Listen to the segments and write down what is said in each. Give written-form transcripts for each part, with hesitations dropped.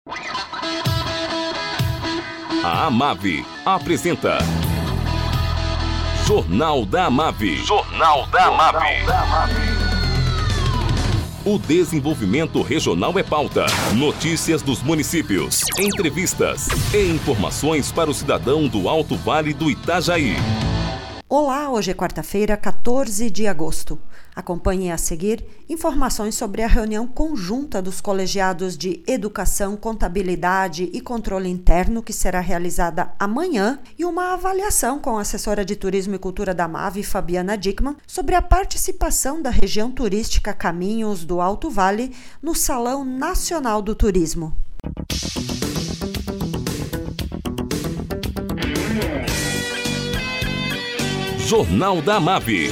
A Amave apresenta Jornal da Amave. Jornal da Amave. O desenvolvimento regional é pauta. Notícias dos municípios, entrevistas e informações para o cidadão do Alto Vale do Itajaí. Olá, hoje é quarta-feira, 14 de agosto. Acompanhe a seguir informações sobre a reunião conjunta dos colegiados de Educação, Contabilidade e Controle Interno, que será realizada amanhã, e uma avaliação com a assessora de Turismo e Cultura da Amave, Fabiana Dickmann, sobre a participação da região turística Caminhos do Alto Vale no Salão Nacional do Turismo. Jornal da Amave.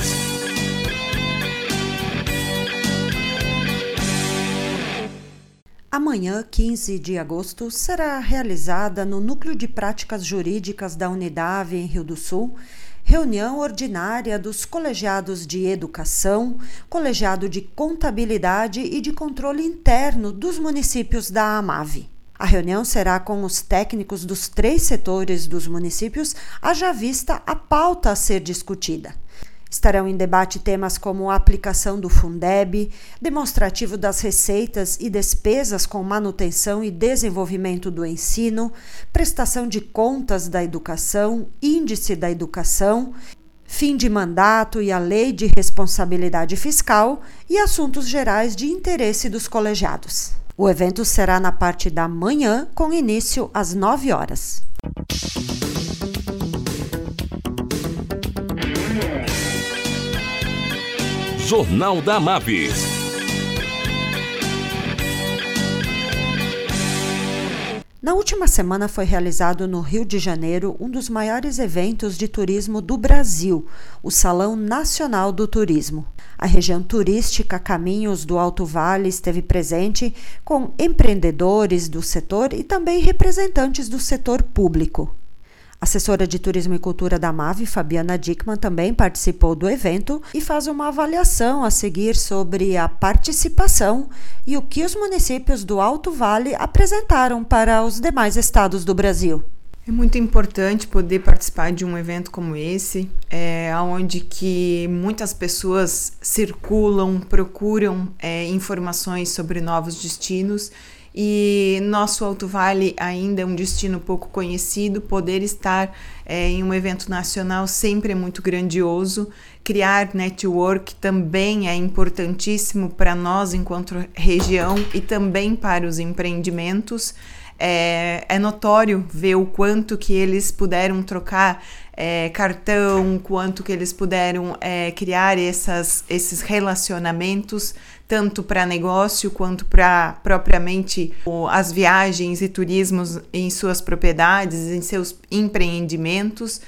Amanhã, 15 de agosto, será realizada no Núcleo de Práticas Jurídicas da Unidade em Rio do Sul, reunião ordinária dos colegiados de Educação, colegiado de Contabilidade e de Controle Interno dos municípios da Amave. A reunião será com os técnicos dos 3 setores dos municípios, haja vista a pauta a ser discutida. Estarão em debate temas como a aplicação do Fundeb, demonstrativo das receitas e despesas com manutenção e desenvolvimento do ensino, prestação de contas da educação, índice da educação, fim de mandato e a lei de responsabilidade fiscal e assuntos gerais de interesse dos colegiados. O evento será na parte da manhã, com início às 9 horas. Jornal da Amave. Na última semana foi realizado no Rio de Janeiro um dos maiores eventos de turismo do Brasil, o Salão Nacional do Turismo. A região turística Caminhos do Alto Vale esteve presente com empreendedores do setor e também representantes do setor público. A assessora de Turismo e Cultura da Amave, Fabiana Dickmann, também participou do evento e faz uma avaliação a seguir sobre a participação e o que os municípios do Alto Vale apresentaram para os demais estados do Brasil. É muito importante poder participar de um evento como esse, onde que muitas pessoas circulam, procuram informações sobre novos destinos. E nosso Alto Vale ainda é um destino pouco conhecido, poder estar em um evento nacional sempre é muito grandioso. Criar network também é importantíssimo para nós enquanto região e também para os empreendimentos. É notório ver o quanto que eles puderam trocar cartão, quanto que eles puderam criar esses relacionamentos, tanto para negócio quanto para propriamente as viagens e turismos em suas propriedades, em seus empreendimentos.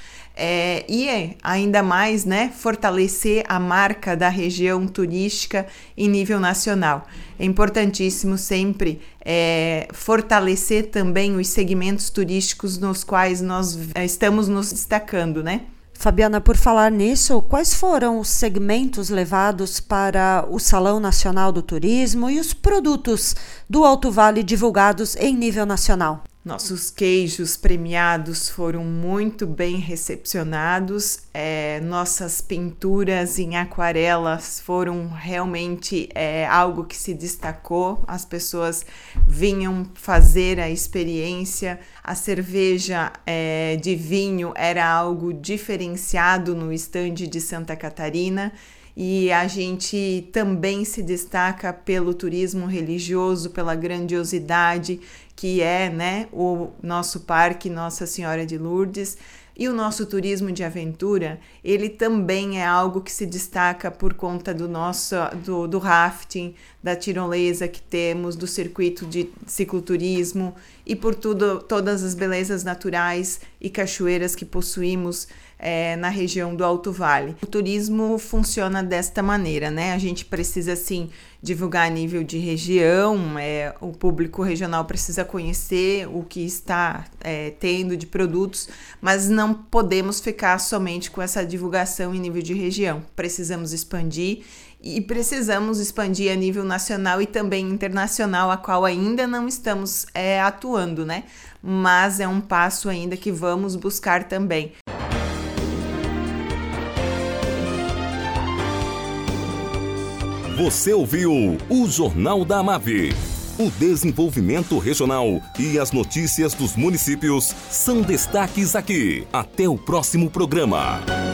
E ainda mais, fortalecer a marca da região turística em nível nacional. É importantíssimo sempre fortalecer também os segmentos turísticos nos quais nós estamos nos destacando, Fabiana, por falar nisso, quais foram os segmentos levados para o Salão Nacional do Turismo e os produtos do Alto Vale divulgados em nível nacional? Nossos queijos premiados foram muito bem recepcionados, nossas pinturas em aquarelas foram realmente algo que se destacou, as pessoas vinham fazer a experiência, a cerveja de vinho era algo diferenciado no estande de Santa Catarina. E a gente também se destaca pelo turismo religioso, pela grandiosidade que é, o nosso Parque Nossa Senhora de Lourdes. E o nosso turismo de aventura, ele também é algo que se destaca por conta do rafting, da tirolesa que temos, do circuito de cicloturismo e por todas as belezas naturais e cachoeiras que possuímos na região do Alto Vale. O turismo funciona desta maneira, A gente precisa, sim, divulgar a nível de região, o público regional precisa conhecer o que está tendo de produtos, mas não podemos ficar somente com essa divulgação em nível de região. Precisamos expandir e precisamos expandir a nível nacional e também internacional, a qual ainda não estamos atuando, né? Mas é um passo ainda que vamos buscar também. Você ouviu o Jornal da Amave. O desenvolvimento regional e as notícias dos municípios são destaques aqui. Até o próximo programa.